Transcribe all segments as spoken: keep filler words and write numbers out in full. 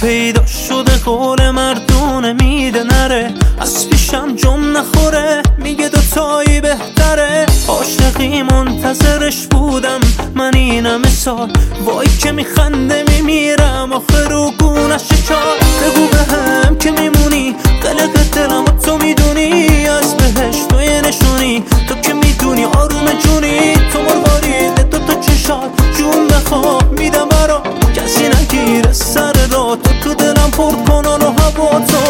پیدا شده قول مردونه میده نره، از پیشم جم نخوره میگه دوتایی بهتره. عاشقی منتظرش بودم من اینم سال، وای که میخنده میمیرم آخه رو گونش چار. بگو بهم که میمونی قلق دلم و تو میدونی، از بهشت و یه نشونی تو که میدونی آروم جونی. تو مروارید دو تا چشات جون بخواب میدم برا، کسی نگیره سر را تو تو دلم پر کنان و هوا تو.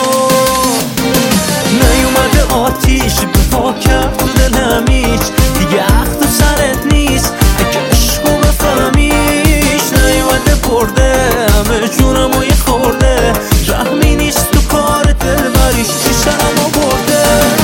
نیومده آتیش به پا کرد تو دلم هیچ دیگه اخت و سرت نیست اگه عشقو بفهمیش. نیومده برده همه جونم و یه خورده، رحمی نیست تو کار دلبریش چی سرمو برده.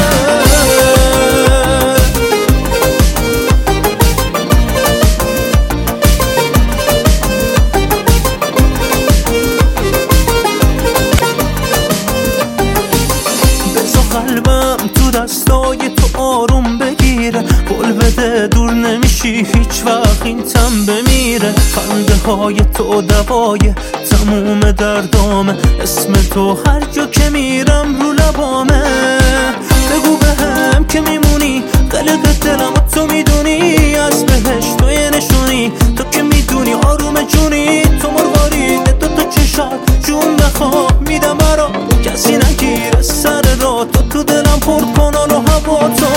قلبم تو دستای تو آروم بگیره، قول بده دور نمیشی هیچ وقت این تن بمیره. خنده های تو دوای تموم دردامه، اسم تو هر جا که میرم رو لبامه. بگو بهم که میمونی قلق دلم و تو میدونی، از بهشت و یه نشونی تو که میدونی آروم جونی. تو مروارید دو تا چشات جون بخواب میدم برا، کسی نگیره سر را تو تو دلم پر کنان و هوا تو.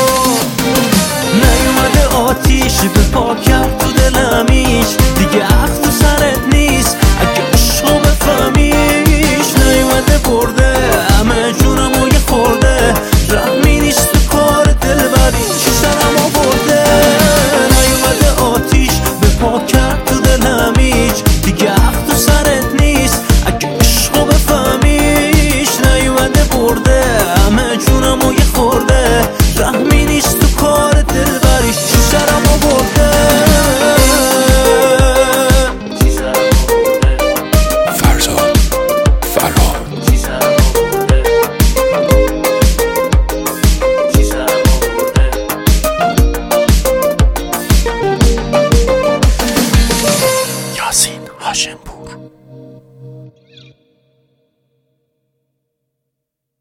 نیومده آتیش به پا کرد تو دلم هیچ دیگه اخت تو سرت نیست اگه عشقو بفهمیش. نیومده برده همه جونم و یه خورده، رحمی نیست تو کار دلبری چی سرمو برده. نیومده آتیش به پا کرد تو دلم هیچ دیگه اخت تو سرت نیست اگه عشقو بفهمیش. نیومده برده همه جونم و یه خورده، رحمی